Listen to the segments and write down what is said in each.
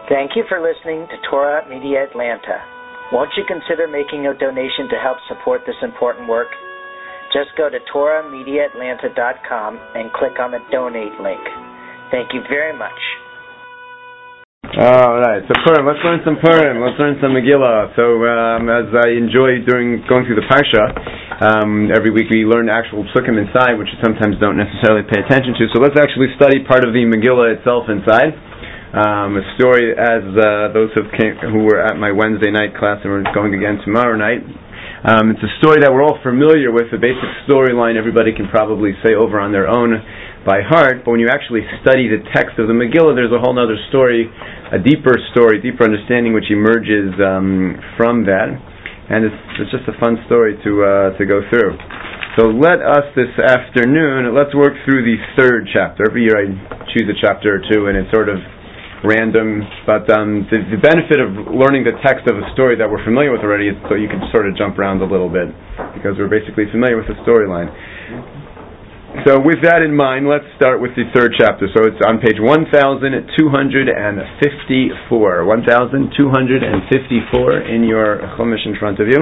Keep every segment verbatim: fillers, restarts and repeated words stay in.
Thank you for listening to Torah Media Atlanta. Won't you consider making a donation to help support this important work? Just go to torah media atlanta dot com and click on the donate link. Thank you very much. All right, so Purim, let's learn some Purim. Let's learn some Megillah. So, um, as I enjoy doing going through the Parsha, um, every week we learn actual psukim inside, which you sometimes don't necessarily pay attention to. So let's actually study part of the Megillah itself inside. Um, a story, as uh, those who, came, who were at my Wednesday night class and we're going again tomorrow night. Um, it's a story that we're all familiar with. The basic storyline everybody can probably say over on their own by heart, but when you actually study the text of the Megillah, there's a whole other story, a deeper story, deeper understanding which emerges um, from that, and it's, it's just a fun story to uh, to go through. So let us this afternoon, let's work through the third chapter. Every year I choose a chapter or two, and it's sort of random, but um, the, the benefit of learning the text of a story that we're familiar with already is so you can sort of jump around a little bit, because we're basically familiar with the storyline. So with that in mind, let's start with the third chapter. So it's on page one thousand two hundred fifty-four. one thousand two hundred fifty-four in your Chumash in front of you.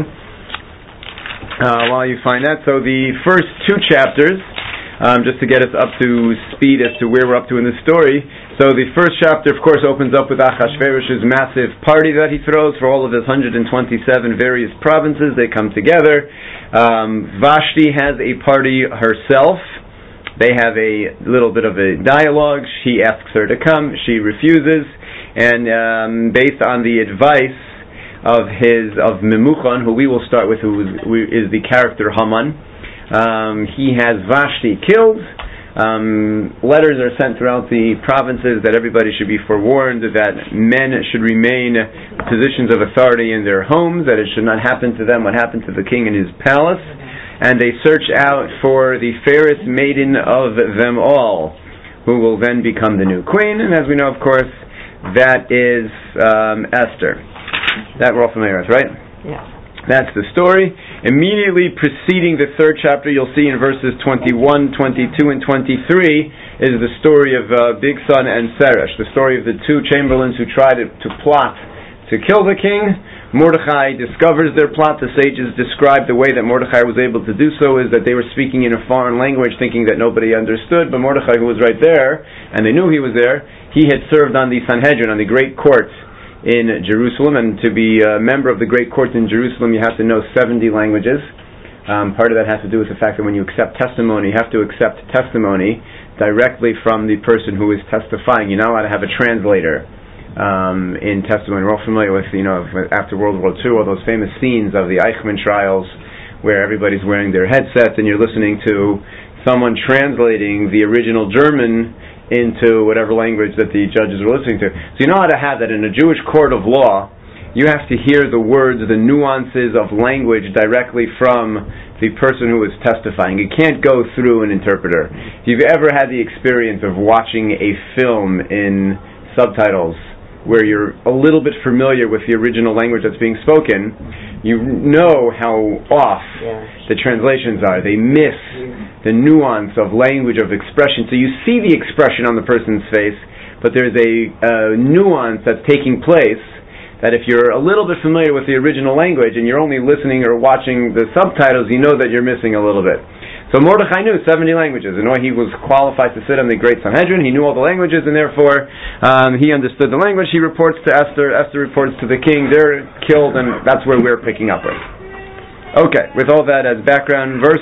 Uh, while you find that, so the first two chapters, um, just to get us up to speed as to where we're up to in the story. So the first chapter, of course, opens up with Achashverosh's massive party that he throws for all of his one hundred twenty-seven various provinces. They come together. Um, Vashti has a party herself. They have a little bit of a dialogue. She asks her to come. She refuses. And um, based on the advice of his of Memuchan, who we will start with, who is, who is the character Haman, um, he has Vashti killed. Um, letters are sent throughout the provinces that everybody should be forewarned that men should remain positions of authority in their homes, that it should not happen to them what happened to the king in his palace. And they search out for the fairest maiden of them all, who will then become the new queen. And as we know, of course, that is um, Esther. That we're all familiar with, right? Yeah. That's the story. Immediately preceding the third chapter, you'll see in verses twenty-one, twenty-two, and twenty-three is the story of uh, Bigsan and Seresh, the story of the two chamberlains who tried to, to plot to kill the king. Mordechai discovers their plot. The sages describe the way that Mordechai was able to do so is that they were speaking in a foreign language, thinking that nobody understood, but Mordechai, who was right there, and they knew he was there, he had served on the Sanhedrin, on the great court in Jerusalem, and to be a member of the great court in Jerusalem, you have to know seventy languages. Um, part of that has to do with the fact that when you accept testimony, you have to accept testimony directly from the person who is testifying. You're not allowed to have a translator um, in testimony. We're all familiar with, you know, after World War Two, all those famous scenes of the Eichmann trials where everybody's wearing their headsets and you're listening to someone translating the original German into whatever language that the judges were listening to. So you know how to have that. In a Jewish court of law, you have to hear the words, the nuances of language directly from the person who is testifying. You can't go through an interpreter. If you've ever had the experience of watching a film in subtitles where you're a little bit familiar with the original language that's being spoken, you know how off yeah. the translations are. They miss the nuance of language, of expression. So you see the expression on the person's face, but there's a, a nuance that's taking place that if you're a little bit familiar with the original language and you're only listening or watching the subtitles, you know that you're missing a little bit. So Mordechai knew seventy languages, and he was qualified to sit on the great Sanhedrin. He knew all the languages, and therefore um, he understood the language. He reports to Esther. Esther reports to the king. They're killed, and that's where we're picking up with. Okay, with all that as background, verse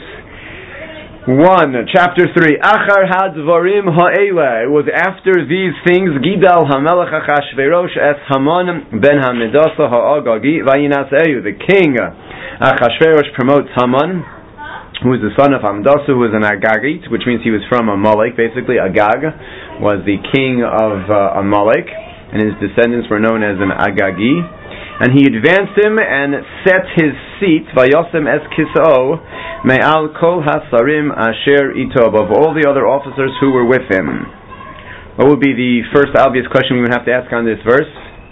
one, chapter three. Achar hadvarim ha'ele. It was after these things, Gidal hamelech Achashverosh es Haman ben Hamedasa ha'agagi vayinaseu. The king Achashverosh promotes Haman, who is the son of Hamdasa, who was an Agagite, which means he was from Amalek. Basically, Agag was the king of uh, Amalek, and his descendants were known as an Agagi. And he advanced him and set his seat, Vayosem es Kiso, Me'al kol hasarim asher ito, above all the other officers who were with him. What would be the first obvious question we would have to ask on this verse?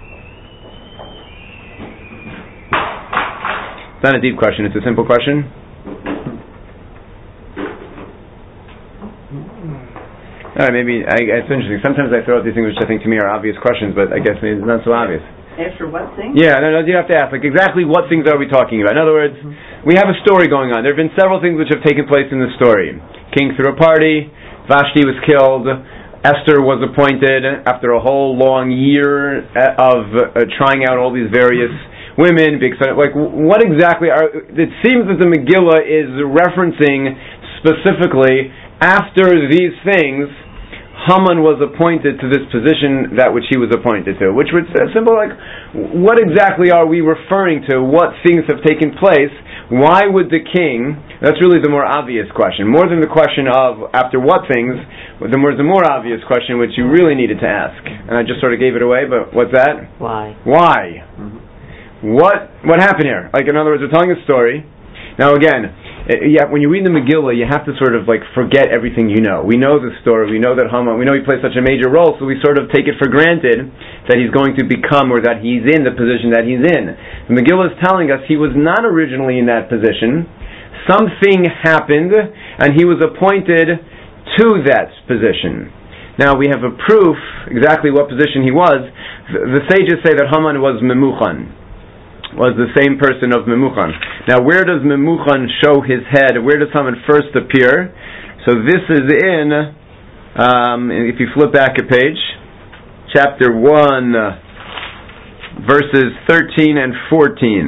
It's not a deep question, it's a simple question. All right, maybe I, it's interesting. Sometimes I throw out these things which I think to me are obvious questions, but I guess maybe it's not so obvious. After what things? Yeah, no, no, you have to ask, like, exactly what things are we talking about? In other words, mm-hmm. we have a story going on. There have been several things which have taken place in the story. King threw a party, Vashti was killed, Esther was appointed after a whole long year of uh, trying out all these various women. Big, like, what exactly are... It seems that the Megillah is referencing specifically after these things, Haman was appointed to this position that which he was appointed to, which would say simple like, what exactly are we referring to? What things have taken place? Why would the king? That's really the more obvious question, more than the question of after what things. The more the more obvious question, which you really needed to ask, and I just sort of gave it away. But what's that? Why? Why? Mm-hmm. What what happened here? Like, in other words, we're telling a story. Now again. Yeah, when you read the Megillah, you have to sort of like forget everything you know. We know the story. We know that Haman. We know he plays such a major role, so we sort of take it for granted that he's going to become, or that he's in the position that he's in. The Megillah is telling us he was not originally in that position. Something happened, and he was appointed to that position. Now we have a proof exactly what position he was. The sages say that Haman was Memuchan. Was the same person of Memuchan. Now, where does Memuchan show his head? Where does Haman first appear? So this is in, um, if you flip back a page, chapter one, verses thirteen and fourteen.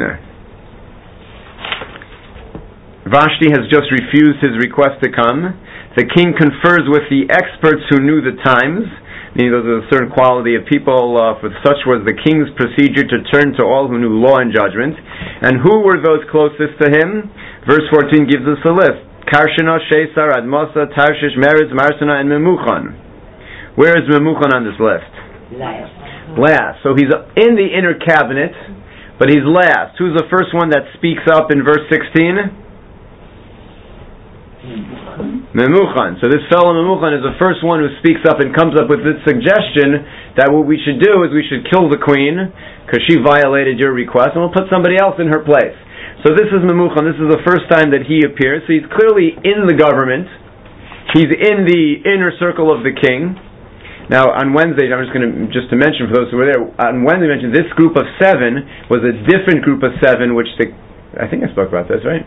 Vashti has just refused his request to come. The king confers with the experts who knew the times. Meaning there was a certain quality of people, uh, for such was the king's procedure to turn to all who knew law and judgment. And who were those closest to him? Verse fourteen gives us a list. Karshena, Shesar, Admasa, Tarshish, Meretz, Marsana, and Memuchan. Where is Memuchan on this list? Last. Last. So he's in the inner cabinet, but he's last. Who's the first one that speaks up in verse sixteen? Memuchan. So this fellow Memuchan is the first one who speaks up and comes up with this suggestion that what we should do is we should kill the queen because she violated your request, and we'll put somebody else in her place. So this is Memuchan. This is the first time that he appears. So he's clearly in the government. He's in the inner circle of the king. Now on Wednesday, I'm just going to just to mention for those who were there. On Wednesday, I mentioned this group of seven was a different group of seven, which the, I think I spoke about this, right?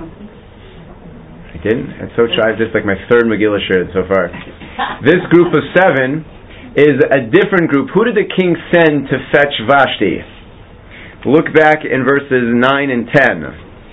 I didn't? I'm so tried. This is like my third Megillah shirt so far. This group of seven is a different group. Who did the king send to fetch Vashti? Look back in verses nine and ten.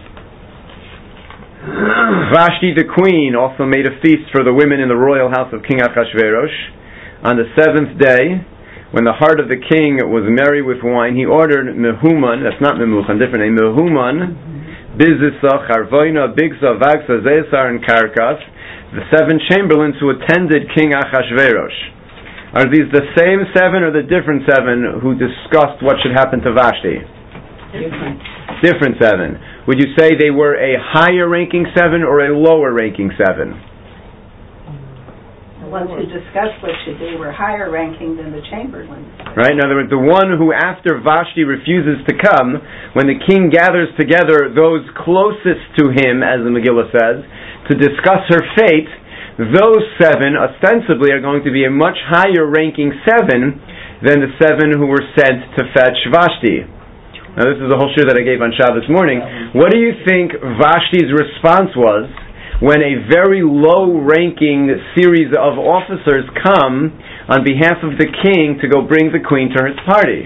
Vashti the queen also made a feast for the women in the royal house of King Achashverosh. On the seventh day, when the heart of the king was merry with wine, he ordered Mehuman, that's not Memuchan, different name, Mehuman, Bizisa, Charvoina, Bigsa, Vagsa, Zesar, and Karkas, the seven chamberlains who attended King Achashverosh. Are these the same seven or the different seven who discussed what should happen to Vashti? Different. Different seven. Would you say they were a higher ranking seven or a lower ranking seven? The ones who discussed what should be were higher ranking than the chamberlains. Right? In other words, the one who after Vashti refuses to come, when the king gathers together those closest to him, as the Megillah says, to discuss her fate, those seven ostensibly are going to be a much higher ranking seven than the seven who were sent to fetch Vashti. Now this is the whole shir that I gave on Shabbos morning. What do you think Vashti's response was when a very low-ranking series of officers come on behalf of the king to go bring the queen to his party?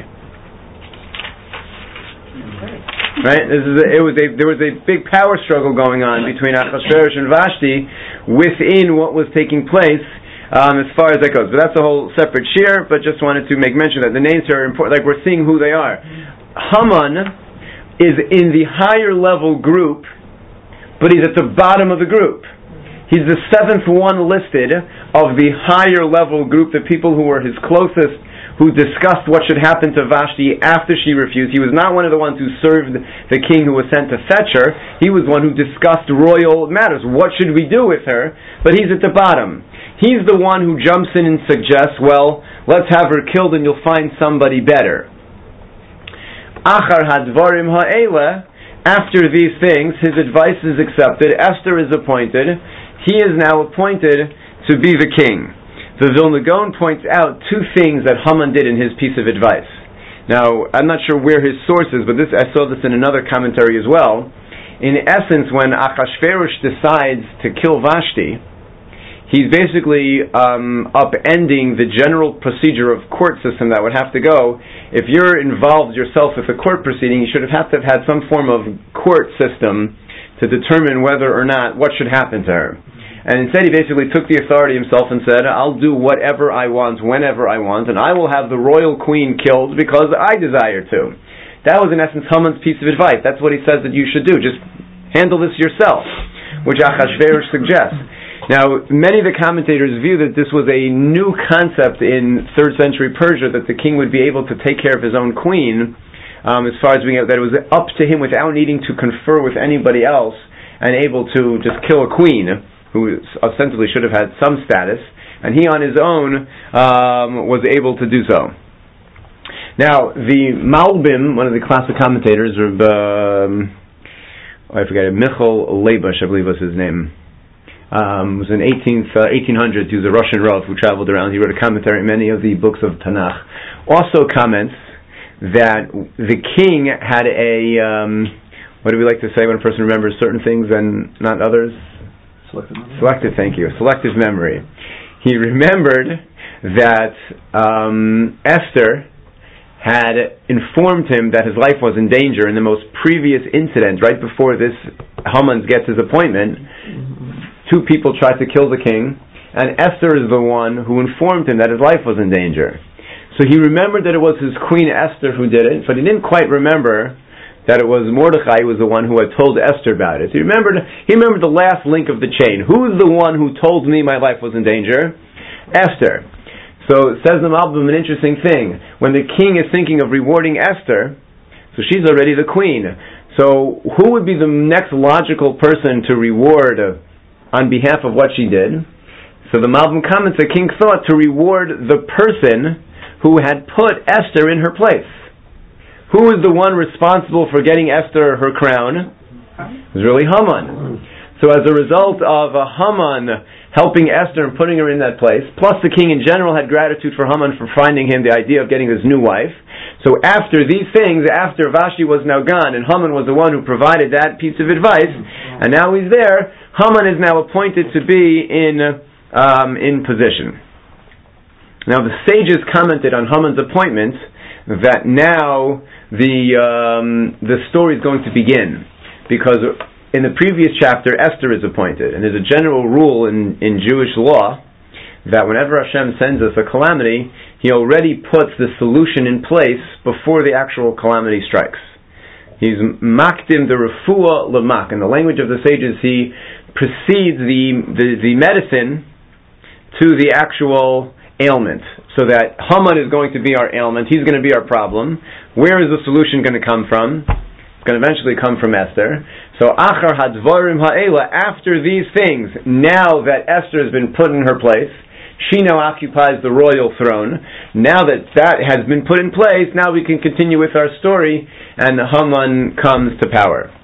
Right? This is a, it was a, there was a big power struggle going on between Achashverosh and Vashti within what was taking place, um, as far as that goes. But that's a whole separate shir, but just wanted to make mention that the names are important, like we're seeing who they are. Haman is in the higher level group, but he's at the bottom of the group. He's the seventh one listed of the higher level group, the people who were his closest, who discussed what should happen to Vashti after she refused. He was not one of the ones who served the king who was sent to fetch her. He was one who discussed royal matters. What should we do with her? But he's at the bottom. He's the one who jumps in and suggests, well, let's have her killed and you'll find somebody better. Achar hadvarim ha'ela, after these things, his advice is accepted. Esther is appointed. He is now appointed to be the king. the Vilna Gaon points out two things that Haman did in his piece of advice. Now, I'm not sure where his source is, but this I saw this in another commentary as well. In essence, when Achashverosh decides to kill Vashti, he's basically um, upending the general procedure of court system that would have to go. If you're involved yourself with a court proceeding, you should have had to have had some form of court system to determine whether or not what should happen to her. And instead he basically took the authority himself and said, I'll do whatever I want, whenever I want, and I will have the royal queen killed because I desire to. That was in essence Haman's piece of advice. That's what he says that you should do. Just handle this yourself, which Achashverosh suggests. Now, many of the commentators view that this was a new concept in third century Persia, that the king would be able to take care of his own queen, um, as far as being able, that it was up to him without needing to confer with anybody else, and able to just kill a queen, who ostensibly should have had some status, and he on his own um, was able to do so. Now, the Malbim, one of the classic commentators, um, oh, I forget it, Michal Leibush, I believe was his name, um, was in eighteenth, uh, eighteen hundreds. He was a Russian Rav who traveled around. He wrote a commentary on many of the books of Tanakh. Also comments that the king had a, um, what do we like to say when a person remembers certain things and not others? Selective memory. Selective, thank you. Selective memory. He remembered that um, Esther had informed him that his life was in danger in the most previous incident, right before this Haman gets his appointment. Mm-hmm. Two people tried to kill the king, and Esther is the one who informed him that his life was in danger. So he remembered that it was his queen Esther who did it, but he didn't quite remember that it was Mordechai who was the one who had told Esther about it. He remembered, he remembered the last link of the chain. Who's the one who told me my life was in danger? Esther. So says the Malbim an interesting thing. When the king is thinking of rewarding Esther, so she's already the queen. So who would be the next logical person to reward uh, on behalf of what she did? So the Malbim comments, the king thought to reward the person who had put Esther in her place. Who is the one responsible for getting Esther her crown? It was really Haman. So as a result of a Haman helping Esther and putting her in that place, plus the king in general had gratitude for Haman for finding him the idea of getting his new wife. So after these things, after Vashti was now gone, and Haman was the one who provided that piece of advice, and now he's there, Haman is now appointed to be in um, in position. Now the sages commented on Haman's appointment that now the um, the story is going to begin, because in the previous chapter Esther is appointed, and there's a general rule in, in Jewish law that whenever Hashem sends us a calamity, He already puts the solution in place before the actual calamity strikes. He's makdim the refuah l'mak. In the language of the sages, He precedes the, the, the medicine to the actual ailment, so that Haman is going to be our ailment, he's going to be our problem. Where is the solution going to come from? It's going to eventually come from Esther. So achar hadvarim ha'ela, after these things, now that Esther has been put in her place, she now occupies the royal throne. Now that that has been put in place, now we can continue with our story, and Haman comes to power.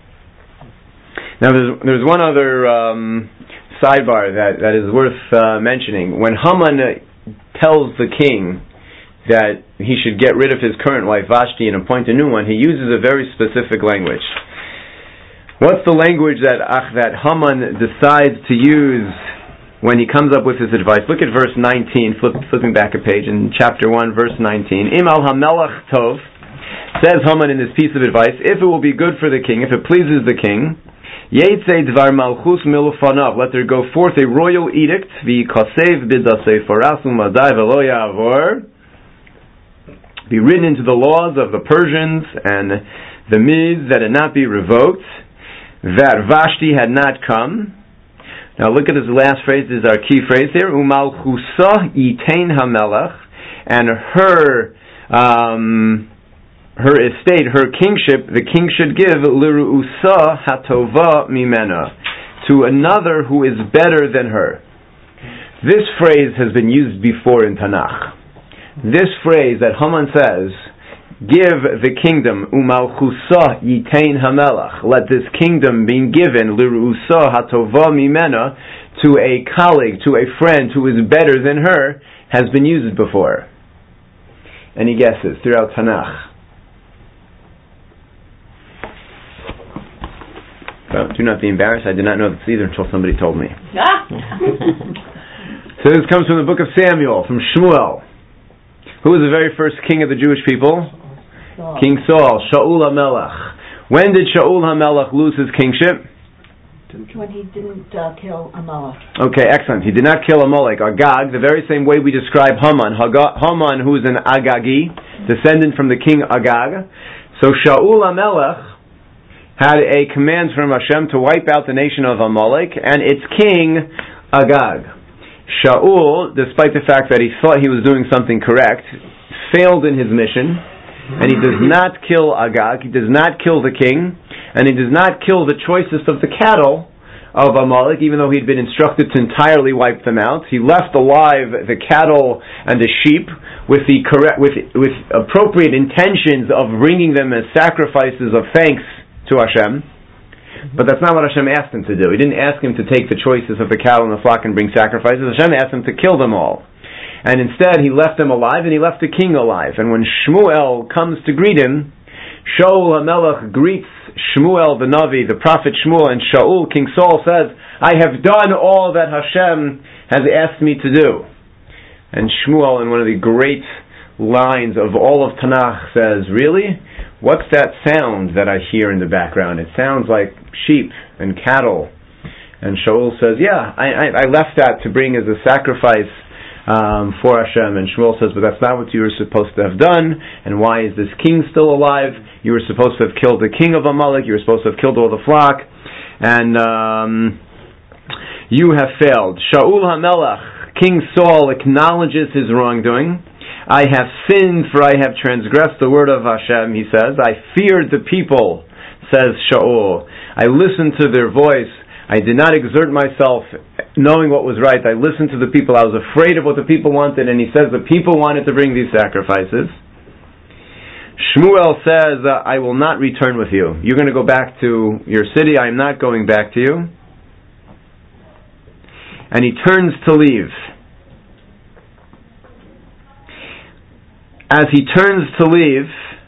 Now there's, there's one other um, sidebar that, that is worth uh, mentioning. When Haman uh, tells the king that he should get rid of his current wife Vashti and appoint a new one, he uses a very specific language. What's the language that ach, that Haman decides to use when he comes up with his advice? Look at verse nineteen, flip, flipping back a page in chapter one, verse nineteen. Im al hamelach tov, says Haman in this piece of advice, if it will be good for the king, if it pleases the king, Yetzei dvar malchus milufanav, let there go forth a royal edict, v'kasev b'dasei farasu madai v'lo ya'avor, be written into the laws of the Persians and the Medes, that it not be revoked, that Vashti had not come. Now look at this last phrase, this is our key phrase here, umalchusa yitain hamelach, and her um, her estate, her kingship, the king should give liru'usa hatova mimena, to another who is better than her. This phrase has been used before in Tanakh. This phrase that Haman says, give the kingdom, umalchusa yitain hamelach, let this kingdom be given liru'usa hatova mimena, to a colleague, to a friend who is better than her, has been used before? Any guesses throughout Tanakh? Well, do not be embarrassed. I did not know this either until somebody told me. So this comes from the book of Samuel, from Shmuel. Who was the very first king of the Jewish people? Saul. King Saul, Shaul HaMelech. When did Shaul HaMelech lose his kingship? When he didn't uh, kill Amalek. Okay, excellent. He did not kill Amalek. Agag, the very same way we describe Haman. Haga, Haman, who is an Agagi, descendant from the king Agag. So Shaul HaMelech had a command from Hashem to wipe out the nation of Amalek and its king Agag. Shaul, despite the fact that he thought he was doing something correct, failed in his mission, and he does not kill Agag, he does not kill the king, and he does not kill the choicest of the cattle of Amalek, even though he'd been instructed to entirely wipe them out. He left alive the cattle and the sheep with the correct, with with appropriate intentions of bringing them as sacrifices of thanks to Hashem. But that's not what Hashem asked him to do. He didn't ask him to take the choices of the cattle and the flock and bring sacrifices. Hashem asked him to kill them all. And instead he left them alive, and he left the king alive. And when Shmuel comes to greet him, Shaul HaMelech greets Shmuel the Navi, the prophet Shmuel, and Shaul, King Saul, says, I have done all that Hashem has asked me to do. And Shmuel, in one of the great lines of all of Tanakh, says, really? What's that sound that I hear in the background? It sounds like sheep and cattle. And Shaul says, yeah, I, I, I left that to bring as a sacrifice um, for Hashem. And Shmuel says, but that's not what you were supposed to have done. And why is this king still alive? You were supposed to have killed the king of Amalek. You were supposed to have killed all the flock. And um, you have failed. Shaul HaMelech, King Saul, acknowledges his wrongdoing. I have sinned, for I have transgressed the word of Hashem, he says. I feared the people, says Shaul. I listened to their voice. I did not exert myself knowing what was right. I listened to the people. I was afraid of what the people wanted, and he says the people wanted to bring these sacrifices. Shmuel says, uh, I will not return with you. You're going to go back to your city. I am not going back to you. And he turns to leave. As he turns to leave,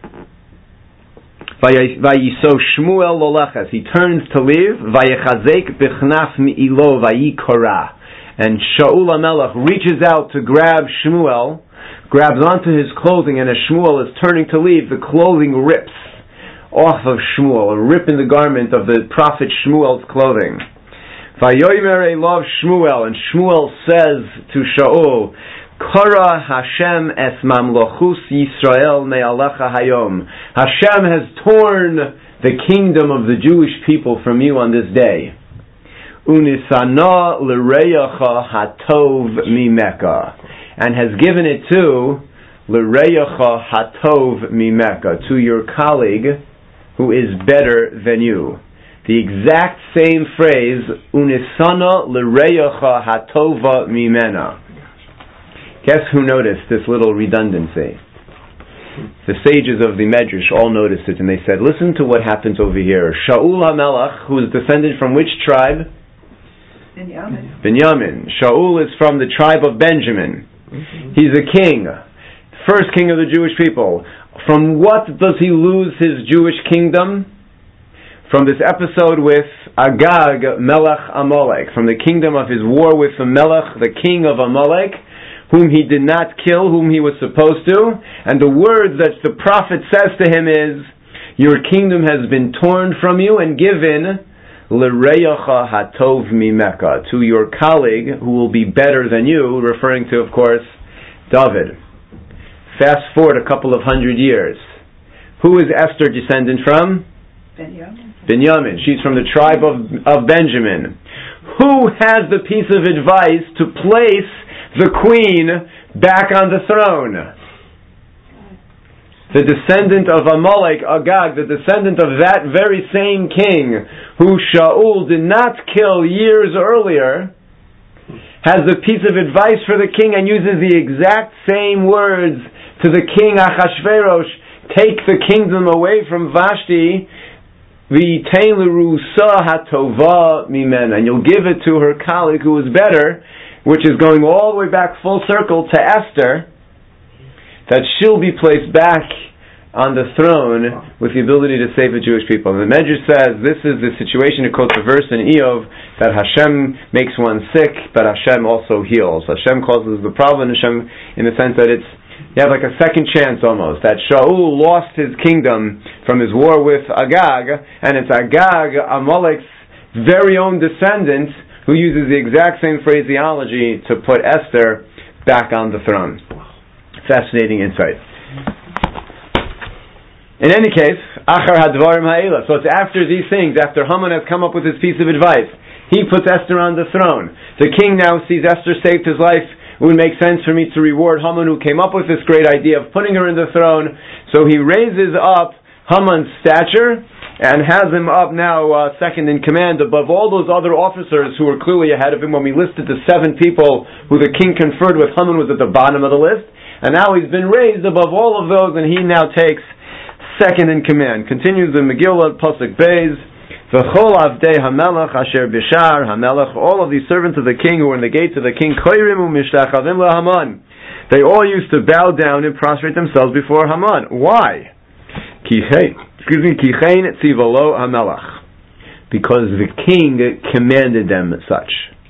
Vayiso Shmuel Lolechas, he turns to leave, Vayechazek Bichnaf Mi'ilo Vayikora, and Shaul HaMelech reaches out to grab Shmuel, grabs onto his clothing, and as Shmuel is turning to leave, the clothing rips off of Shmuel, a rip in the garment of the prophet Shmuel's clothing. Vayomer Elov Shmuel, and Shmuel says to Shaul, Kara Hashem es mamlochus Yisrael me'alecha hayom. Hashem has torn the kingdom of the Jewish people from you on this day. Unisana l'reyacha hatov mimeka, and has given it to l'reyacha hatov mimeka, to your colleague who is better than you. The exact same phrase, Unisana l'reyacha hatova mimena. Guess who noticed this little redundancy? The sages of the Medrash all noticed it, and they said, listen to what happens over here. Shaul HaMelech, who is descended from which tribe? Binyamin. Binyamin. Shaul is from the tribe of Benjamin. Mm-hmm. He's a king. First king of the Jewish people. From what does he lose his Jewish kingdom? From this episode with Agag, Melech Amalek. From the kingdom of his war with the Melech, the king of Amalek, whom he did not kill, whom he was supposed to. And the words that the prophet says to him is, your kingdom has been torn from you and given l'reyacha hatov mimeka, to your colleague who will be better than you, referring to, of course, David. Fast forward a couple of hundred years. Who is Esther descendant from? Binyamin. Binyamin. She's from the tribe of, of Benjamin. Who has the piece of advice to place the queen back on the throne? The descendant of Amalek, Agag, the descendant of that very same king who Shaul did not kill years earlier, has the piece of advice for the king and uses the exact same words to the king Achashverosh, take the kingdom away from Vashti, v'yitain l'rusa hatova mimena, and you'll give it to her colleague who is better, which is going all the way back full circle to Esther, that she'll be placed back on the throne with the ability to save the Jewish people. And the Medrash says this is the situation. It quotes the verse in Eov that Hashem makes one sick, but Hashem also heals. Hashem causes the problem in Hashem in the sense that it's you have like a second chance almost. That Shaul lost his kingdom from his war with Agag, and it's Agag, Amalek's very own descendant, who uses the exact same phraseology to put Esther back on the throne. Fascinating insight. In any case, Achar Hadvarim Ha'ela. So it's after these things, after Haman has come up with his piece of advice, he puts Esther on the throne. The king now sees Esther saved his life. It would make sense for me to reward Haman, who came up with this great idea of putting her in the throne. So he raises up Haman's stature and has him up now uh, second in command above all those other officers who were clearly ahead of him. When we listed the seven people who the king conferred with, Haman was at the bottom of the list. And now he's been raised above all of those, and he now takes second in command. Continues the Megillah, Pasuk Beis, V'chol avdei hamelech asher bishar hamelech, all of these servants of the king who were in the gates of the king, koirim u'mishtachavim laHaman. They all used to bow down and prostrate themselves before Haman. Why? Kichein, excuse me, Kichein tzivalo hamelech. Because the king commanded them such.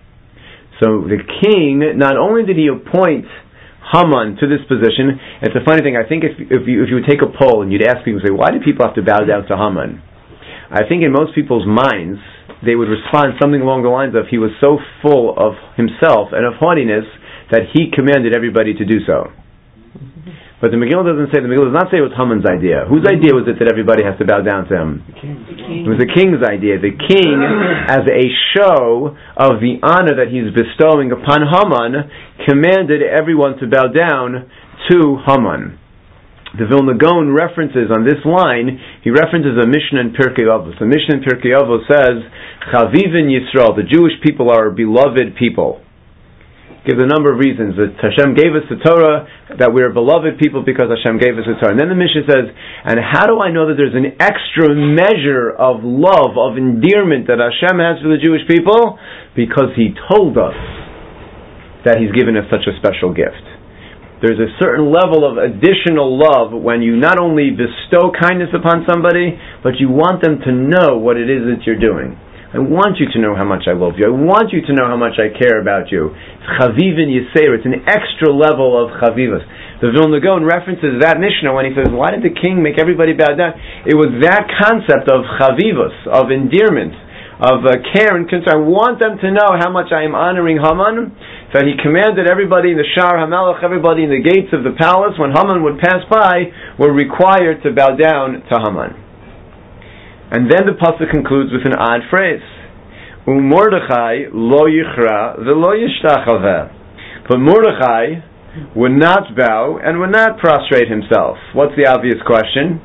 So the king, not only did he appoint Haman to this position, it's a funny thing. I think if if you if you would take a poll and you'd ask people, say, why do people have to bow down to Haman? I think in most people's minds they would respond something along the lines of he was so full of himself and of haughtiness that he commanded everybody to do so. But the Megillah doesn't say, the Megillah does not say it was Haman's idea. Whose idea was it that everybody has to bow down to him? The king. The king. It was the king's idea. The king, as a show of the honor that he's bestowing upon Haman, commanded everyone to bow down to Haman. The Vilna Gaon references on this line, he references a Mishnah in Pirkei Avos. The Mishnah in Pirkei Avos says, Chavivin Yisrael, the Jewish people are a beloved people. Gives a number of reasons. That Hashem gave us the Torah, that we are beloved people because Hashem gave us the Torah. And then the Mishnah says, and how do I know that there's an extra measure of love, of endearment that Hashem has for the Jewish people? Because He told us that He's given us such a special gift. There's a certain level of additional love when you not only bestow kindness upon somebody, but you want them to know what it is that you're doing. I want you to know how much I love you. I want you to know how much I care about you. It's chavivin yiseir. It's an extra level of chavivas. The Vilna Gaon references that Mishnah when he says, why did the king make everybody bow down? It was that concept of chavivas, of endearment, of uh, care and concern. I want them to know how much I am honoring Haman, that he commanded everybody in the Shar HaMelech, everybody in the gates of the palace, when Haman would pass by, were required to bow down to Haman. And then the pasuk concludes with an odd phrase: "U'Mordechai lo yichra v'lo yishtachaveh." But Mordechai would not bow and would not prostrate himself. What's the obvious question?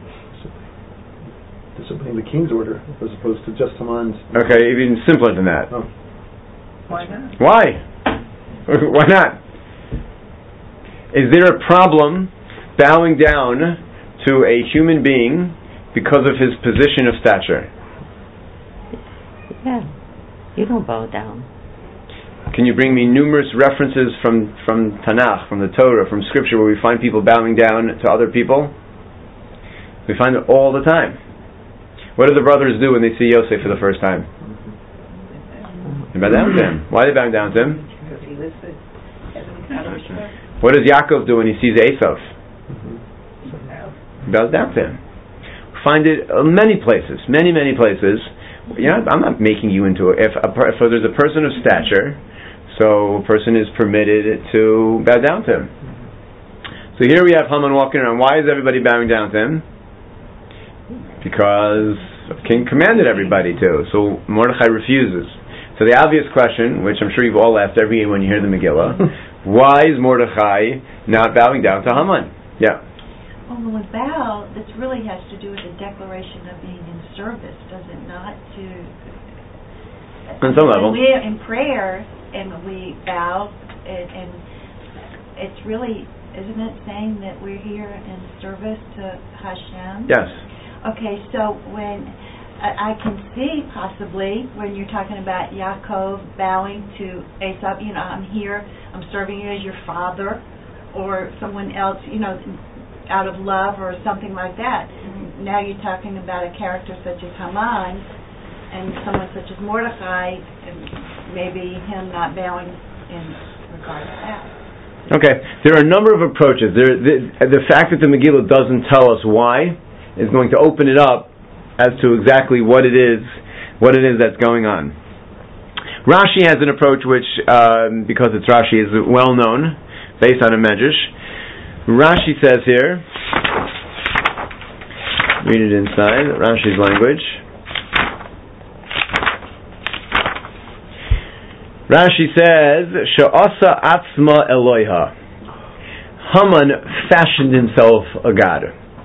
Disobeying the king's order as opposed to just Haman's. Okay, even simpler than that. Oh. Why not? Why? Why not? Is there a problem bowing down to a human being because of his position of stature? Yeah, you don't bow down. Can you bring me numerous references from, from Tanakh, from the Torah, from Scripture, where we find people bowing down to other people? We find it all the time. What do the brothers do when they see Yosef for the first time? They bow down to him. Why are they bowing down to him? Because he was the heavenly father. What does Yaakov do when he sees Esav? He bows down to him. Find it in many places, many, many places. You know, I'm not making you into a, if, a, if there's a person of stature, so a person is permitted to bow down to him. So here we have Haman walking around. Why is everybody bowing down to him? Because the king commanded everybody to. So Mordechai refuses. So the obvious question, which I'm sure you've all asked every year when you hear the Megillah, why is Mordechai not bowing down to Haman? Yeah. Well, with bow, this really has to do with the declaration of being in service, does it not? To on some level, we're in prayer and we bow, and, and it's really, isn't it saying that we're here in service to Hashem? Yes. Okay, so when I, I can see possibly when you're talking about Yaakov bowing to Esau, you know, I'm here, I'm serving you as your father, or someone else, you know, out of love or something like that. Mm-hmm. Now you're talking about a character such as Haman and someone such as Mordechai, and maybe him not bowing in regard to that. Okay, there are a number of approaches. There, the, the fact that the Megillah doesn't tell us why is going to open it up as to exactly what it is, what it is that's going on. Rashi has an approach which, um, because it's Rashi, is well known, based on a medrash. Rashi says here, read it inside, Rashi's language. Rashi says, Sha'asa atzma Eloiha. Haman fashioned himself a god.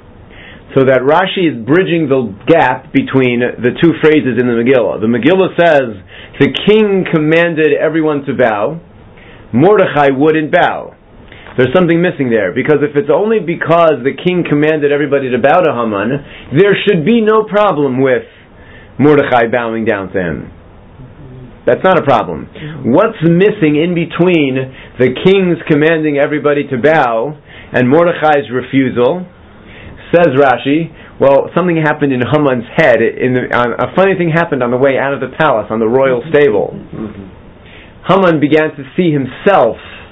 So that Rashi is bridging the gap between the two phrases in the Megillah. The Megillah says, the king commanded everyone to bow. Mordechai wouldn't bow. There's something missing there, because if it's only because the king commanded everybody to bow to Haman, there should be no problem with Mordechai bowing down to him. That's not a problem. What's missing in between the king's commanding everybody to bow and Mordechai's refusal? Says Rashi, well, something happened in Haman's head. In the, uh, a funny thing happened on the way out of the palace, on the royal stable. Mm-hmm. Haman began to see himself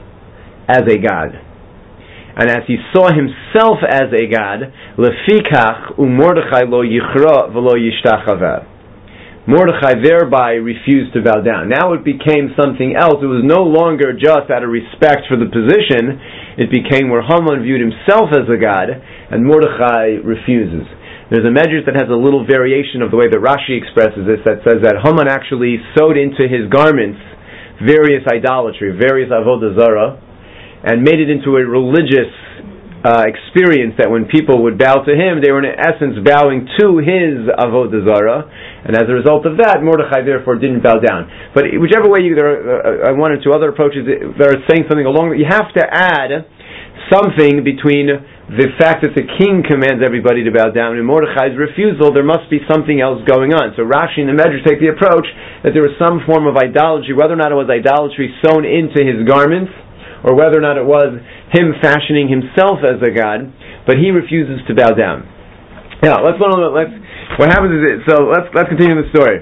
as a god. And as he saw himself as a god, lefikach u'Mordechai lo yichra v'lo yishtachaveh. Mordechai thereby refused to bow down. Now it became something else. It was no longer just out of respect for the position. It became where Haman viewed himself as a god, and Mordechai refuses. There's a medrash that has a little variation of the way that Rashi expresses this, that says that Haman actually sewed into his garments various idolatry, various avodah zarah, and made it into a religious uh, experience that when people would bow to him, they were in essence bowing to his avodah zarah, and as a result of that, Mordechai therefore didn't bow down. But whichever way you, there are uh, one or two other approaches that are saying something along, you have to add something between the fact that the king commands everybody to bow down and Mordechai's refusal. There must be something else going on. So Rashi and the Medrash take the approach that there was some form of idolatry, whether or not it was idolatry sewn into his garments, or whether or not it was him fashioning himself as a god, but he refuses to bow down. Now, let's let's what happens is it, so let's let's continue the story.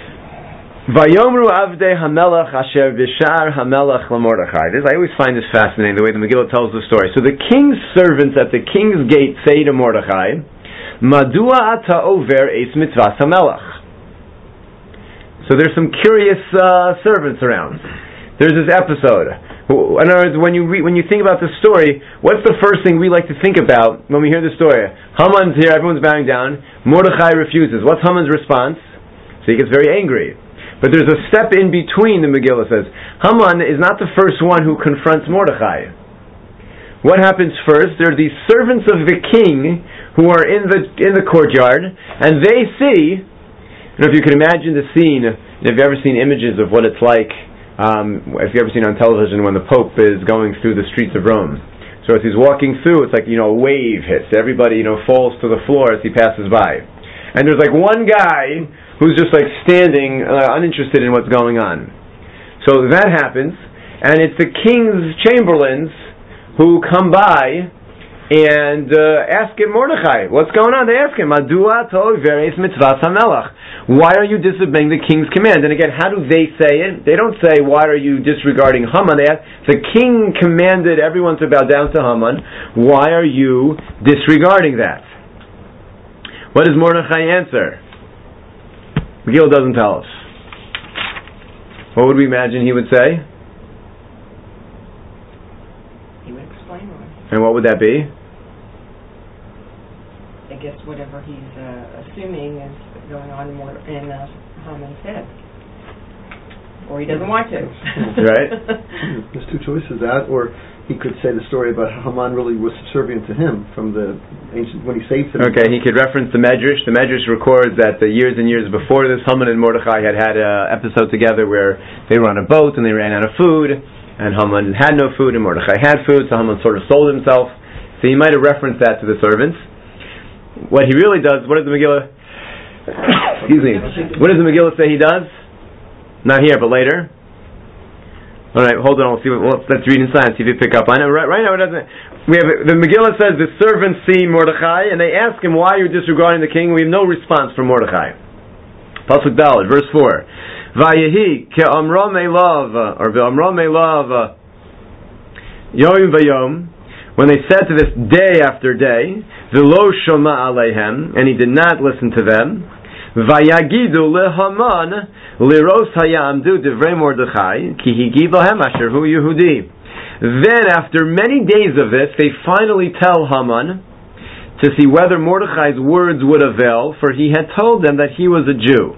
Vayomru avdei hamelach asher v'shar hamelach laMordechai. This, I always find this fascinating, the way the Megillah tells the story. So the king's servants at the king's gate say to Mordechai, Madua ata over es mitzvahs hamelach. So there's some curious uh, servants around. There's this episode. In other words, when you re- when you think about the story, what's the first thing we like to think about when we hear the story? Haman's here, everyone's bowing down. Mordechai refuses. What's Haman's response? So he gets very angry. But there's a step in between, the Megillah says. Haman is not the first one who confronts Mordechai. What happens first? There are these servants of the king who are in the in the courtyard, and they see, I don't know if you can imagine the scene, if you've ever seen images of what it's like, Um, if you've ever seen on television when the Pope is going through the streets of Rome. So as he's walking through, it's like, you know, a wave hits. Everybody, you know, falls to the floor as he passes by. And there's like one guy who's just like standing, uh, uninterested in what's going on. So that happens, and it's the king's chamberlains who come by and uh, ask him, Mordechai, what's going on? They ask him, Madua to'veres mitzvahs hamelach. Why are you disobeying the king's command? And again, how do they say it? They don't say, why are you disregarding Haman? They ask, the king commanded everyone to bow down to Haman. Why are you disregarding that? What does Mordechai answer? Megillah doesn't tell us. What would we imagine he would say? He would explain why. And what would that be? I guess whatever he's uh, assuming is going on more in uh, Haman's head. Or he doesn't want to. Right. There's two choices, that, or he could say the story about how Haman really was subservient to him from the ancient, when he saved him. Okay, he could reference the Medrash. The Medrash records that the years and years before this, Haman and Mordechai had had an episode together where they were on a boat and they ran out of food, and Haman had no food and Mordechai had food, so Haman sort of sold himself. So he might have referenced that to the servants. What he really does, what does the Megillah Excuse me. What does the Megillah say he does? Not here, but later. All right, hold on. We'll see. What, well, let's read inside and see if you pick up on it. Right, right now, it doesn't. We have the Megillah says the servants see Mordechai and they ask him why you're disregarding the king. We have no response from Mordechai. Pasuk Dalet, verse four. Vayehi ke'amra me'lav or ve'amra me'lav yom v'yom. When they said to this day after day, v'lo shoma aleihem, and he did not listen to them. Vayagidu leHaman liros hayamdu divrei Mordechai ki higid lahem asher hu Yehudi. Then, after many days of this, they finally tell Haman to see whether Mordechai's words would avail, for he had told them that he was a Jew.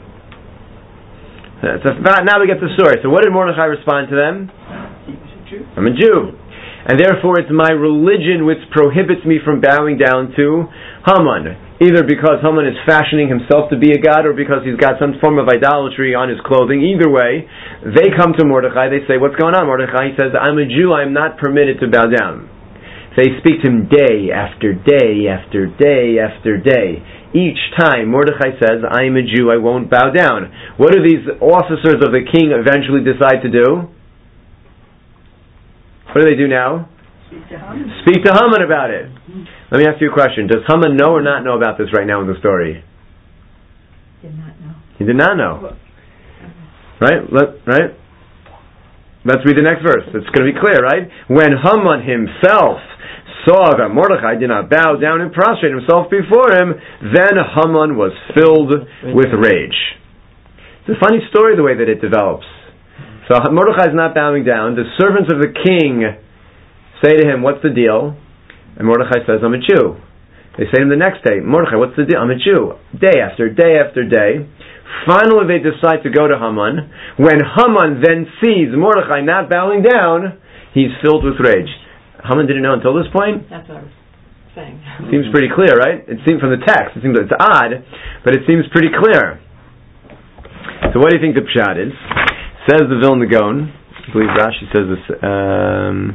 So now we get the story. So, what did Mordechai respond to them? He was a Jew. I'm a Jew. And therefore it's my religion which prohibits me from bowing down to Haman. Either because Haman is fashioning himself to be a god or because he's got some form of idolatry on his clothing. Either way, they come to Mordechai, they say, what's going on, Mordechai? He says, I'm a Jew, I'm not permitted to bow down. They speak to him day after day after day after day. Each time Mordechai says, I am a Jew, I won't bow down. What do these officers of the king eventually decide to do? What do they do now? Speak to Haman. Speak to Haman about it. Let me ask you a question. Does Haman know or not know about this right now in the story? Did not know. He did not know. Right? Let, right? Let's read the next verse. It's going to be clear, right? When Haman himself saw that Mordechai did not bow down and prostrate himself before him, then Haman was filled with rage. It's a funny story the way that it develops. So Mordechai is not bowing down. The servants of the king say to him, what's the deal? And Mordechai says, I'm a Jew. They say to him the next day, Mordechai, what's the deal? I'm a Jew. Day after day after day. Finally they decide to go to Haman. When Haman then sees Mordechai not bowing down, he's filled with rage. Haman didn't know until this point? That's what I was saying. Seems pretty clear, right? It seems from the text. It seems it's odd, but it seems pretty clear. So what do you think the pshat is? Says the Vilna Gaon, I believe Rashi says this, um,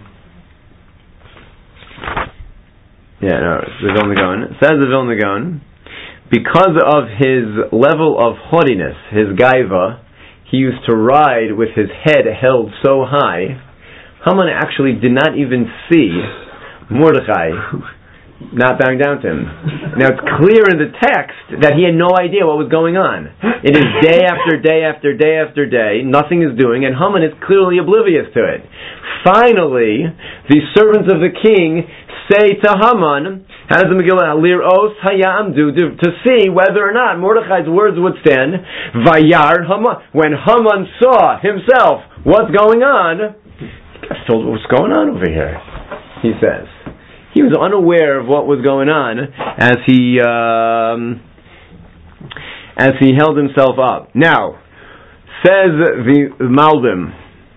yeah, no, it's the Vilna Gaon. Says the Vilna Gaon, because of his level of haughtiness, his gaiva, he used to ride with his head held so high, Haman actually did not even see Mordechai not bowing down to him. Now it's clear in the text that he had no idea what was going on. It is day after day after day after day, nothing is doing, and Haman is clearly oblivious to it. Finally, the servants of the king say to Haman, how does the Megillah, Liros hayamdu, to see whether or not Mordechai's words would stand. Vayar Haman, when Haman saw himself what's going on, he got told what's going on over here, he says. He was unaware of what was going on as he um, as he held himself up. Now, says the Malbim,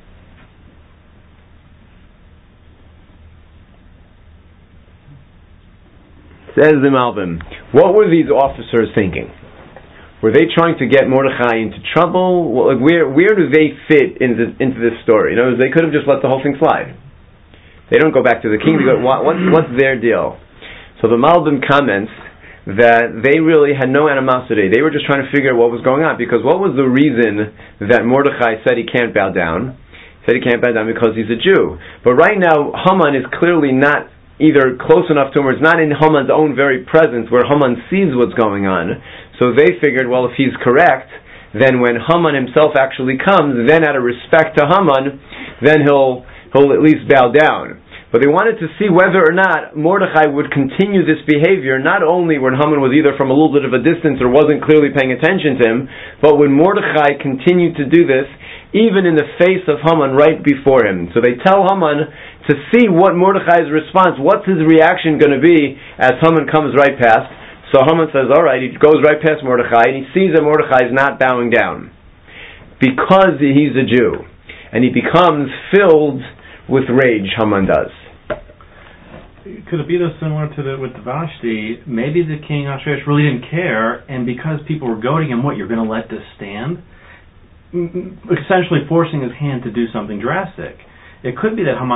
says the Malbim, what were these officers thinking? Were they trying to get Mordechai into trouble? Well, like where where do they fit into into this story? In other words, they could have just let the whole thing slide. They don't go back to the king. They go, what, what's, what's their deal? So the Malbim comments that they really had no animosity. They were just trying to figure out what was going on. Because what was the reason that Mordechai said he can't bow down? He said he can't bow down because he's a Jew. But right now, Haman is clearly not either close enough to him or it's not in Haman's own very presence where Haman sees what's going on. So they figured, well, if he's correct, then when Haman himself actually comes, then out of respect to Haman, then he'll he'll at least bow down. But they wanted to see whether or not Mordechai would continue this behavior, not only when Haman was either from a little bit of a distance or wasn't clearly paying attention to him, but when Mordechai continued to do this, even in the face of Haman right before him. So they tell Haman to see what Mordechai's response, what's his reaction going to be as Haman comes right past. So Haman says, alright, he goes right past Mordechai, and he sees that Mordechai is not bowing down. Because he's a Jew. And he becomes filled with rage, Haman does. Could it be though similar to the with the Vashti? Maybe the king Ahasuerus really didn't care, and because people were goading him, what, you're going to let this stand? Essentially forcing his hand to do something drastic. It could be that Haman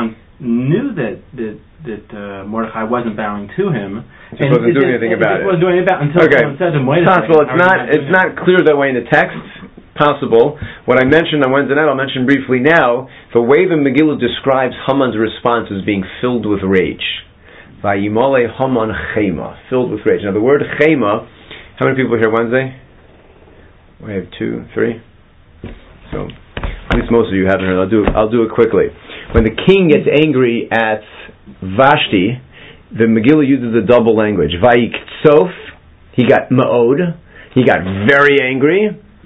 knew that that, that uh, Mordechai wasn't bowing to him. Just and wasn't doing anything about it. wasn't doing anything about it until okay. someone said to him, wait a Possible. second. It's not, it's not clear that way in the text. Possible. What I mentioned on Wednesday night, I'll mention briefly now. The way the Megillah describes Haman's response as being filled with rage. Vayimole Haman chema, filled with rage. Now the word chema, how many people here Wednesday? We have two, three. So, at least most of you haven't heard. I'll do. I'll do it quickly. When the king gets angry at Vashti, the Megillah uses a double language. Vayiksof, he got ma'od, he got very angry.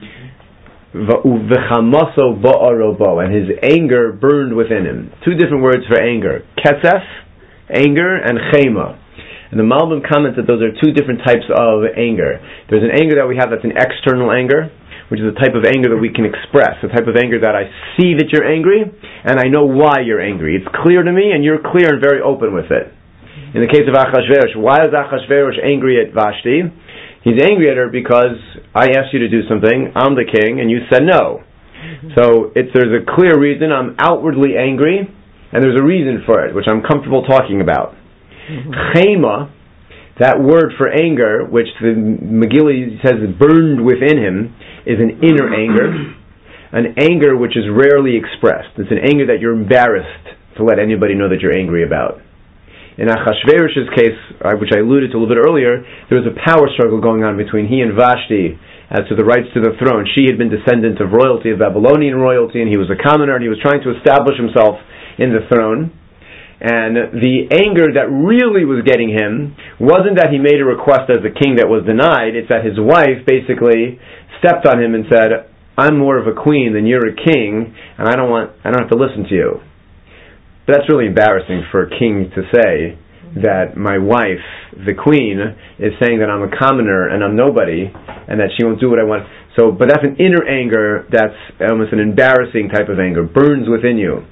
V'chamaso ba'arobo, and his anger burned within him. Two different words for anger: ketzef, anger, and chema. And the Malbim comments that those are two different types of anger. There's an anger that we have that's an external anger, which is a type of anger that we can express, a type of anger that I see that you're angry, and I know why you're angry. It's clear to me, and you're clear and very open with it. In the case of Achashverosh, why is Achashverosh angry at Vashti? He's angry at her because I asked you to do something, I'm the king, and you said no. Mm-hmm. So it's, there's a clear reason. I'm outwardly angry, and there's a reason for it, which I'm comfortable talking about. Mm-hmm. Chema, that word for anger, which the Megillah says burned within him, is an inner anger, an anger which is rarely expressed. It's an anger that you're embarrassed to let anybody know that you're angry about. In Achashverosh's case, uh, which I alluded to a little bit earlier, there was a power struggle going on between he and Vashti as to the rights to the throne. She had been descendant of royalty, of Babylonian royalty, and he was a commoner, and he was trying to establish himself in the throne. And the anger that really was getting him wasn't that he made a request as a king that was denied, it's that his wife basically stepped on him and said, I'm more of a queen than you're a king, and I don't want, I don't have to listen to you. But that's really embarrassing for a king to say that my wife, the queen, is saying that I'm a commoner and I'm nobody, and that she won't do what I want. So, but that's an inner anger, that's almost an embarrassing type of anger, burns within you.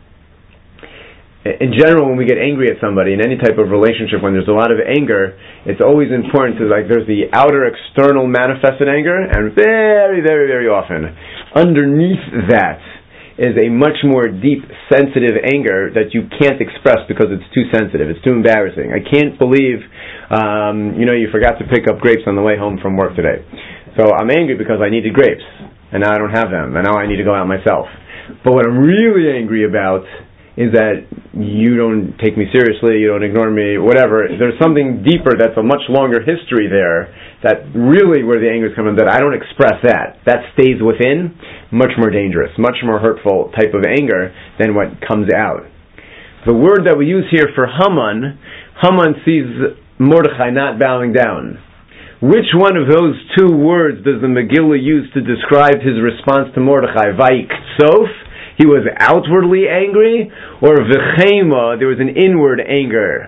In general, when we get angry at somebody, in any type of relationship, when there's a lot of anger, it's always important to, like, there's the outer external manifested anger, and very, very, very often, underneath that is a much more deep, sensitive anger that you can't express because it's too sensitive, it's too embarrassing. I can't believe, um, you know, you forgot to pick up grapes on the way home from work today. So I'm angry because I needed grapes, and now I don't have them, and now I need to go out myself. But what I'm really angry about is that you don't take me seriously, you don't ignore me, whatever. There's something deeper that's a much longer history there, that really where the anger is coming, that I don't express that. That stays within, much more dangerous, much more hurtful type of anger than what comes out. The word that we use here for Haman, Haman sees Mordechai not bowing down. Which one of those two words does the Megillah use to describe his response to Mordechai? Vayiksof, he was outwardly angry, or v'chema, there was an inward anger.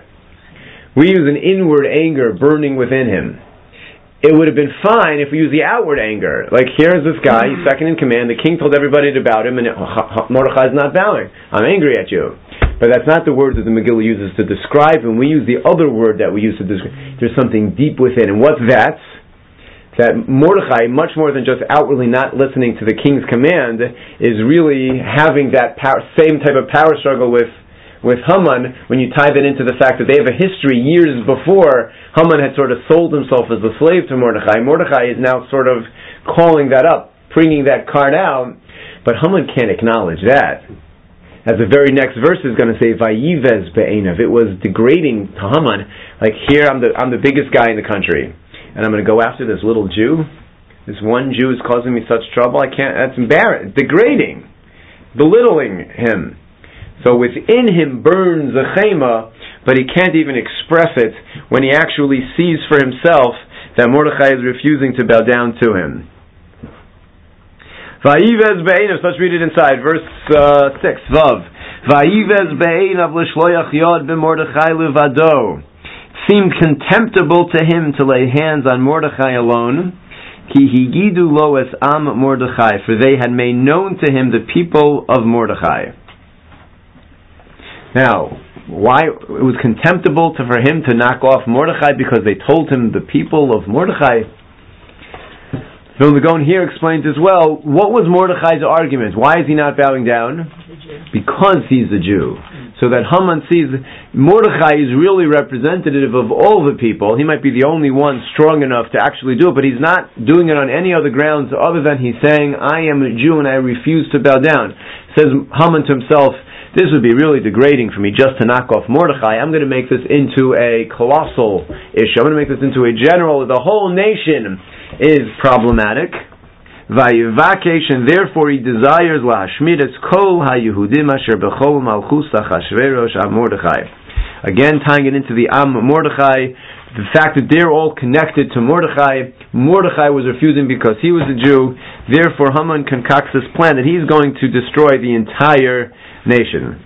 We use an inward anger burning within him. It would have been fine if we use the outward anger. Like, here's this guy, he's second in command, the king told everybody to bow to him, and Mordechai's not bowing. I'm angry at you. But that's not the word that the Megillah uses to describe him. We use the other word that we use to describe. There's something deep within. And what's that? That Mordechai, much more than just outwardly not listening to the king's command, is really having that power, same type of power struggle with with Haman, when you tie that into the fact that they have a history years before Haman had sort of sold himself as a slave to Mordechai. Mordechai is now sort of calling that up, bringing that card out, but Haman can't acknowledge that. As the very next verse is going to say, Vayivez be'enav, it was degrading to Haman, like, here I'm the I'm the biggest guy in the country, and I'm going to go after this little Jew. This one Jew is causing me such trouble. I can't. That's embarrassing, degrading, belittling him. So within him burns a chema, but he can't even express it when he actually sees for himself that Mordechai is refusing to bow down to him. Vayivez be'enav. So let's read it inside. Verse uh, six. Vav. Vayivez be'enav l'shloyach yod b'Mordechai levado. Seemed contemptible to him to lay hands on Mordechai alone. Ki higidu lo es am Mordechai, for they had made known to him the people of Mordechai. Now, why it was contemptible to, for him to knock off Mordechai? Because they told him the people of Mordechai. Vilna Gaon here explains as well, what was Mordechai's argument? Why is he not bowing down? Because he's a Jew. so that Haman sees Mordechai is really representative of all the people. He might be the only one strong enough to actually do it, but he's not doing it on any other grounds other than he's saying, I am a Jew and I refuse to bow down. Says Haman to himself, this would be really degrading for me just to knock off Mordechai. I'm going to make this into a colossal issue. I'm going to make this into a general. The whole nation is problematic. Vayivakesh, and therefore he desires lahashmid es kol haYehudim asher bechol malchus Achashverosh am Mordechai. Again, tying it into the Am Mordechai, the fact that they're all connected to Mordechai. Mordechai was refusing because he was a Jew. Therefore, Haman concocts this plan that he's going to destroy the entire nation.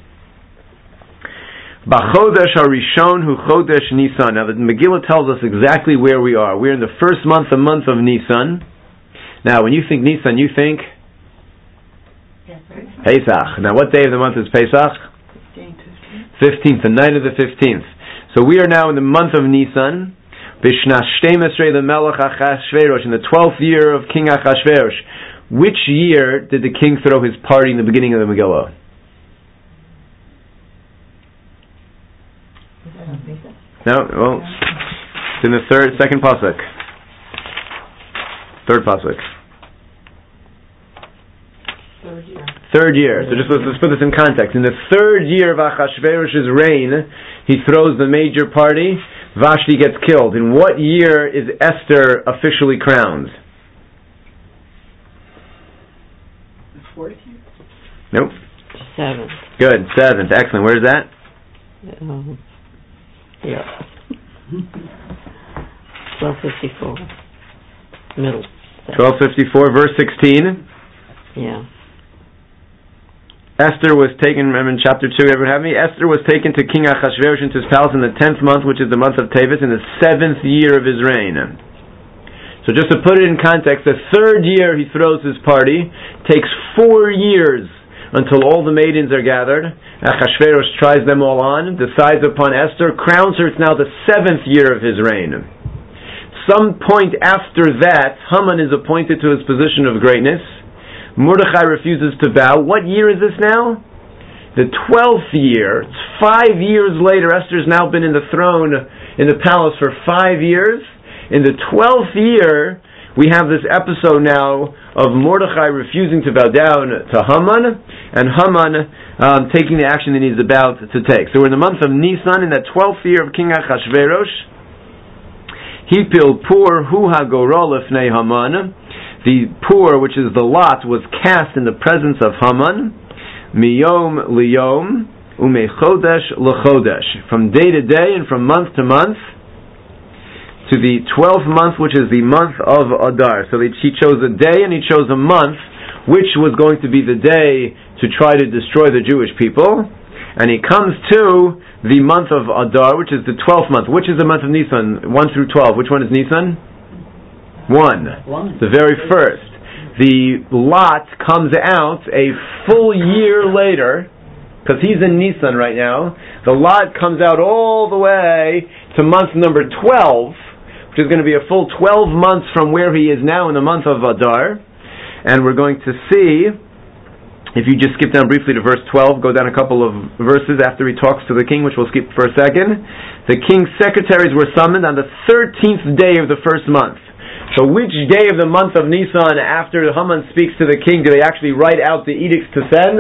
B'chodesh harishon hu chodesh Nisan. Now the Megillah tells us exactly where we are. We're in the first month, the month of Nisan. Now, when you think Nisan, you think Pesach. Now, what day of the month is Pesach? fifteenth, the night of the fifteenth. So we are now in the month of Nisan. B'shnas shteim esrei lemelech Achashverosh, in the twelfth year of King Achashverosh. Which year did the king throw his party in the beginning of the Megillah? No, well, it's in the third, second pasuk. Third pasuk. Third year. Third year. So just let's, let's put this in context. In the third year of Achashverosh's reign, he throws the major party. Vashti gets killed. In what year is Esther officially crowned? The fourth year? Nope. Seventh. Good. Seventh. Excellent. Where's that? Um, yeah. twelve fifty-four. Middle. twelve fifty-four, verse sixteen. Yeah. Esther was taken, remember in chapter two, everyone have me? Esther was taken to King Achashverosh into his palace in the tenth month, which is the month of Tevet, in the seventh year of his reign. So just to put it in context, the third year he throws his party, takes four years until all the maidens are gathered. Achashverosh tries them all on, decides upon Esther, crowns her. It's now the seventh year of his reign. Some point after that, Haman is appointed to his position of greatness. Mordechai refuses to bow. What year is this now? The twelfth year. It's five years later. Esther's now been in the throne, in the palace for five years. In the twelfth year, we have this episode now of Mordechai refusing to bow down to Haman, and Haman um, taking the action that he's about to take. So we're in the month of Nisan, in the twelfth year of King Achashverosh. Hipil pur hu hagorah lefnei Haman. The pur, which is the lot, was cast in the presence of Haman. Miyom liyom umechodesh lechodesh. From day to day and from month to month, to the twelfth month, which is the month of Adar. So he chose a day and he chose a month, which was going to be the day to try to destroy the Jewish people. And he comes to the month of Adar, which is the twelfth month. Which is the month of Nisan? one through twelve. Which one is Nisan? One. One. The very first. The lot comes out a full year later, because he's in Nisan right now. The lot comes out all the way to month number twelve, which is going to be a full twelve months from where he is now in the month of Adar. And we're going to see, if you just skip down briefly to verse twelve, go down a couple of verses after he talks to the king, which we'll skip for a second. The king's secretaries were summoned on the thirteenth day of the first month. So which day of the month of Nisan, after Haman speaks to the king, do they actually write out the edicts to send?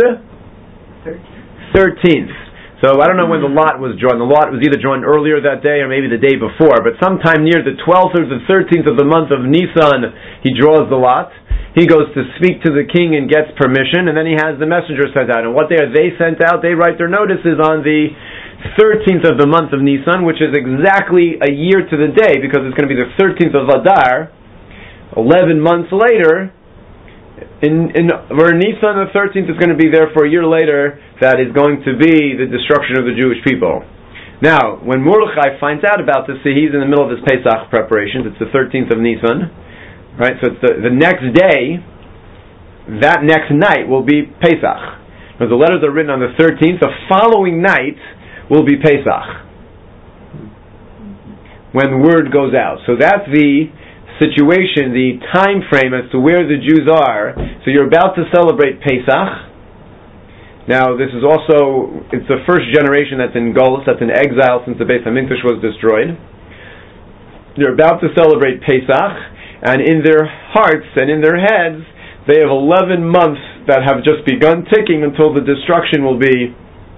Thirteenth. So I don't know when the lot was drawn. The lot was either drawn earlier that day or maybe the day before, but sometime near the twelfth or the thirteenth of the month of Nisan, he draws the lot. He goes to speak to the king and gets permission, and then he has the messenger sent out. And what day are they sent out? They write their notices on the thirteenth of the month of Nisan, which is exactly a year to the day, because it's going to be the thirteenth of Adar. Eleven months later, in in where Nisan the thirteenth is going to be there for a year later, that is going to be the destruction of the Jewish people. Now, when Mordechai finds out about this, see, he's in the middle of his Pesach preparations. It's the thirteenth of Nisan, right? So it's the, the next day, that next night will be Pesach. Now, the letters are written on the thirteenth. The following night will be Pesach, when the word goes out. So that's the situation, the time frame as to where the Jews are. So you're about to celebrate Pesach, Now, this is also, it's the first generation that's in Golus, that's in exile since the Beis HaMikdash was destroyed. They're about to celebrate Pesach, and in their hearts and in their heads, they have eleven months that have just begun ticking until the destruction will be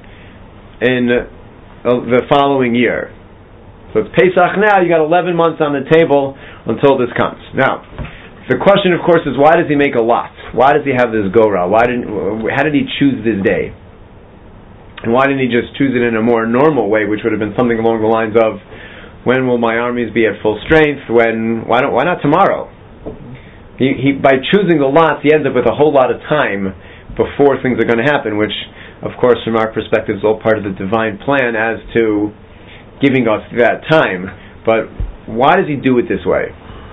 in uh, the following year. So it's Pesach now, you got eleven months on the table until this comes. Now, the question, of course, is why does he make a lot? Why does he have this Gorah? Why didn't? How did he choose this day? And why didn't he just choose it in a more normal way, which would have been something along the lines of, when will my armies be at full strength? When? Why don't? Why not tomorrow? He, he by choosing the lots, he ends up with a whole lot of time before things are going to happen, which, of course, from our perspective, is all part of the divine plan as to giving us that time. But why does he do it this way?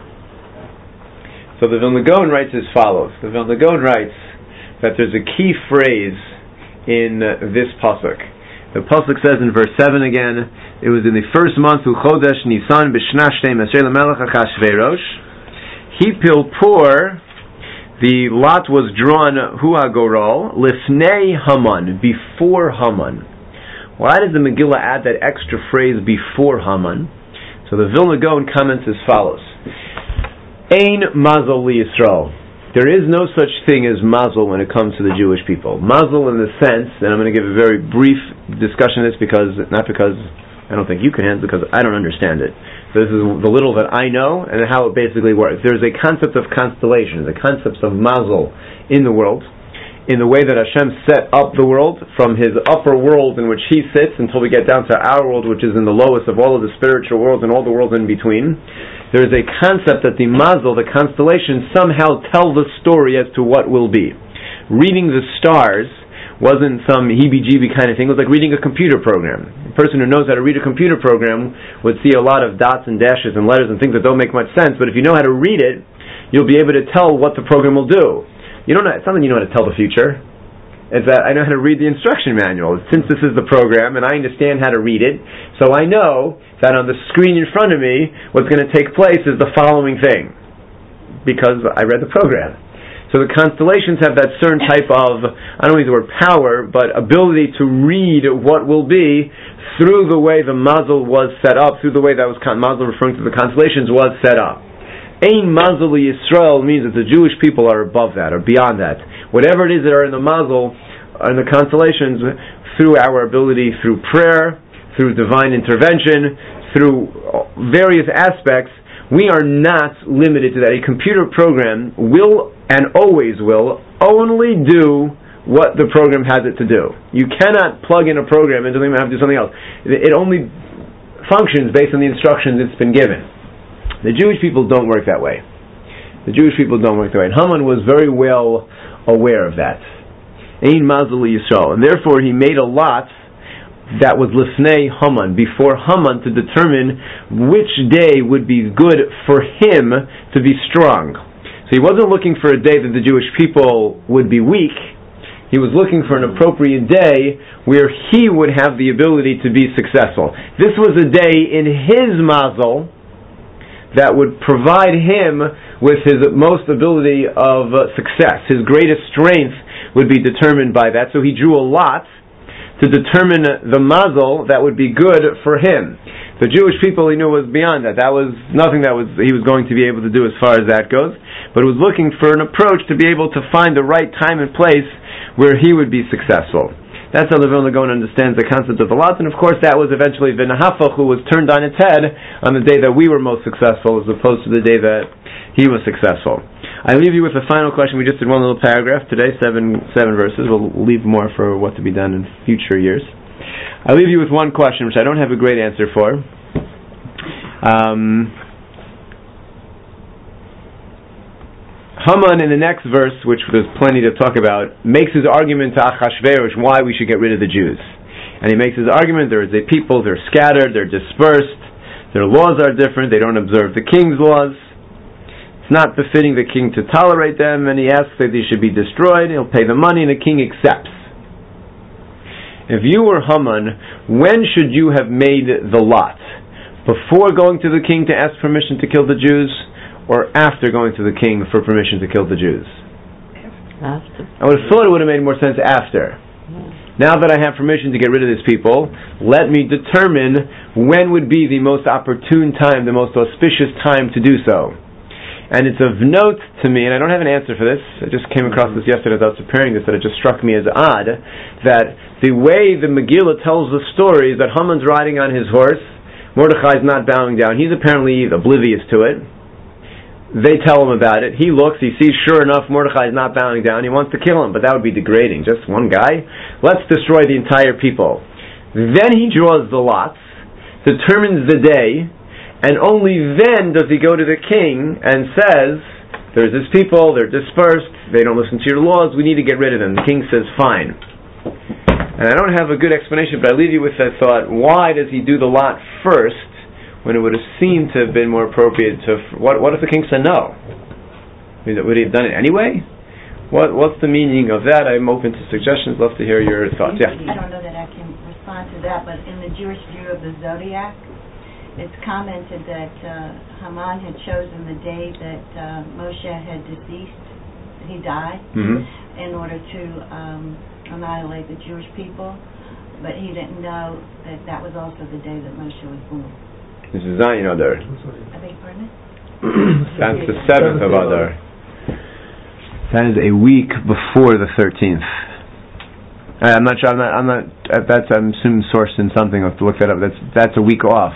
So the Vilna Gaon writes as follows. The Vilna Gaon writes that there's a key phrase in uh, this pasuk. The pasuk says in verse seven again, it was in the first month of Chodesh Nisan b'shna shteim esrei lemelech Achashverosh. Hipil pur, the lot was drawn hu hagorol lifnei Haman, before Haman. Why did the Megillah add that extra phrase before Haman? So the Vilna Gaon comments as follows. Ein mazel li Yisrael. There is no such thing as mazel when it comes to the Jewish people. Mazel in the sense, and I'm going to give a very brief discussion of this because, not because I don't think you can handle it, because I don't understand it. So this is the little that I know and how it basically works. There's a concept of constellations, a concept of mazel in the world, in the way that Hashem set up the world from His upper world in which He sits until we get down to our world, which is in the lowest of all of the spiritual worlds and all the worlds in between. There is a concept that the mazel, the constellations, somehow tell the story as to what will be. Reading the stars wasn't some heebie-jeebie kind of thing. It was like reading a computer program. A person who knows how to read a computer program would see a lot of dots and dashes and letters and things that don't make much sense, but if you know how to read it, you'll be able to tell what the program will do. You don't know, it's not that you know how to tell the future. It's that I know how to read the instruction manual. Since this is the program and I understand how to read it, so I know that on the screen in front of me, what's going to take place is the following thing, because I read the program. So the constellations have that certain type of, I don't use the word power, but ability to read what will be through the way the mazel was set up, through the way that was mazel referring to the constellations was set up. Ein mazel Yisrael means that the Jewish people are above that, or beyond that. Whatever it is that are in the mazel, in the constellations, through our ability, through prayer, through divine intervention, through various aspects, we are not limited to that. A computer program will, and always will, only do what the program has it to do. You cannot plug in a program and have to do something else. It only functions based on the instructions it's been given. The Jewish people don't work that way. The Jewish people don't work that way. And Haman was very well aware of that. Ein mazel Yisrael. And therefore he made a lot that was lifnei Haman, before Haman, to determine which day would be good for him to be strong. So he wasn't looking for a day that the Jewish people would be weak. He was looking for an appropriate day where he would have the ability to be successful. This was a day in his mazel that would provide him with his most ability of uh, success. His greatest strength would be determined by that. So he drew a lot to determine the mazel that would be good for him. The Jewish people, he knew, was beyond that. That was nothing that was he was going to be able to do as far as that goes. But he was looking for an approach to be able to find the right time and place where he would be successful. That's how the Vilna Gaon understands the concept of the lot, and of course that was eventually V'nahafach, who was turned on its head on the day that we were most successful as opposed to the day that he was successful. I leave you with a final question. We just did one little paragraph today, seven seven verses. We'll leave more for what to be done in future years. I leave you with one question, which I don't have a great answer for. Um, Haman in the next verse, which there's plenty to talk about, makes his argument to Achashverosh why we should get rid of the Jews. And he makes his argument, there is a people, they're scattered, they're dispersed, their laws are different, they don't observe the king's laws. It's not befitting the king to tolerate them, and he asks that they should be destroyed. He'll pay the money, and the king accepts. If you were Haman, when should you have made the lot? Before going to the king to ask permission to kill the Jews, or after going to the king for permission to kill the Jews? After. I would have thought it would have made more sense after. Yeah. Now that I have permission to get rid of these people, let me determine when would be the most opportune time, the most auspicious time to do so. And it's of note to me, and I don't have an answer for this, I just came across this yesterday as I was preparing this, that it just struck me as odd, that the way the Megillah tells the story is that Haman's riding on his horse, Mordechai's not bowing down, he's apparently oblivious to it. They tell him about it. He looks, he sees, sure enough, Mordechai is not bowing down. He wants to kill him, but that would be degrading. Just one guy? Let's destroy the entire people. Then he draws the lots, determines the day, and only then does he go to the king and says, there's this people, they're dispersed, they don't listen to your laws, we need to get rid of them. The king says, fine. And I don't have a good explanation, but I leave you with that thought, why does he do the lot first, when it would have seemed to have been more appropriate to... What what if the king said no? Would he have done it anyway? What What's the meaning of that? I'm open to suggestions. Love to hear your thoughts. Yeah. I don't know that I can respond to that, but in the Jewish view of the zodiac, it's commented that uh, Haman had chosen the day that uh, Moshe had deceased, he died, mm-hmm. in order to um, annihilate the Jewish people, but he didn't know that that was also the day that Moshe was born. This is Zayin Adar. I beg your pardon? That's the seventh of Adar. That is a week before the thirteenth. I'm not sure. I'm not. I'm not. That's. I'm assuming sourced in something. I have to look that up. That's. That's a week off.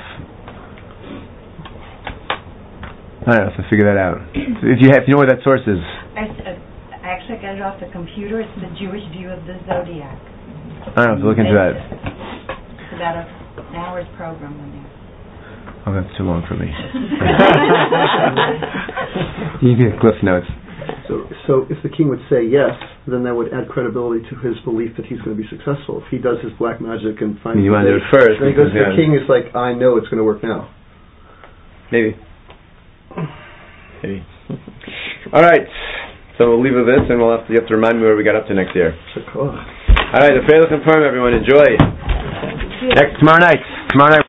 I don't know. So figure that out. If you have, if you know where that source is. I, uh, I actually got it off the computer. It's the Jewish view of the zodiac. I don't know. To look into that. It's about a, an hour's program on there. Oh, that's too long for me. You need Cliff Notes. So, so if the king would say yes, then that would add credibility to his belief that he's going to be successful. If he does his black magic and finds... You want to do it first. Then he goes to yeah. the king, it's like, I know it's going to work now. Maybe. Maybe. All right. So we'll leave with this, and we'll have to, you have to remind me where we got up to next year. Cool. All right. The Freilich and Purim, everyone. Enjoy. Next tomorrow night. Tomorrow night.